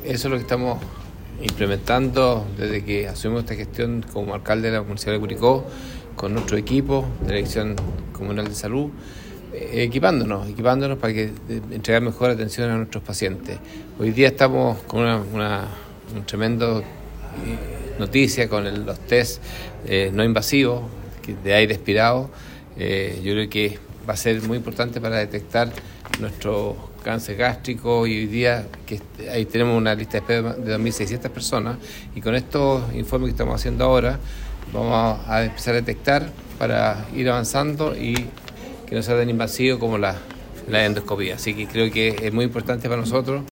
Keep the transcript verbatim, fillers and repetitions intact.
Eso es lo que estamos implementando desde que asumimos esta gestión como alcalde de la Municipalidad de Curicó, con nuestro equipo de la Dirección Comunal de Salud, eh, equipándonos, equipándonos para que eh, entregar mejor atención a nuestros pacientes. Hoy día estamos con una, una un tremendo eh, noticia con el, los test eh, no invasivos de aire expirado. Eh, yo creo que va a ser muy importante para detectar nuestro cáncer gástrico, y hoy día que ahí tenemos una lista de espera de dos mil seiscientas personas, y con estos informes que estamos haciendo ahora vamos a empezar a detectar para ir avanzando y que no sea tan invasivo como la, la endoscopía. Así que creo que es muy importante para nosotros.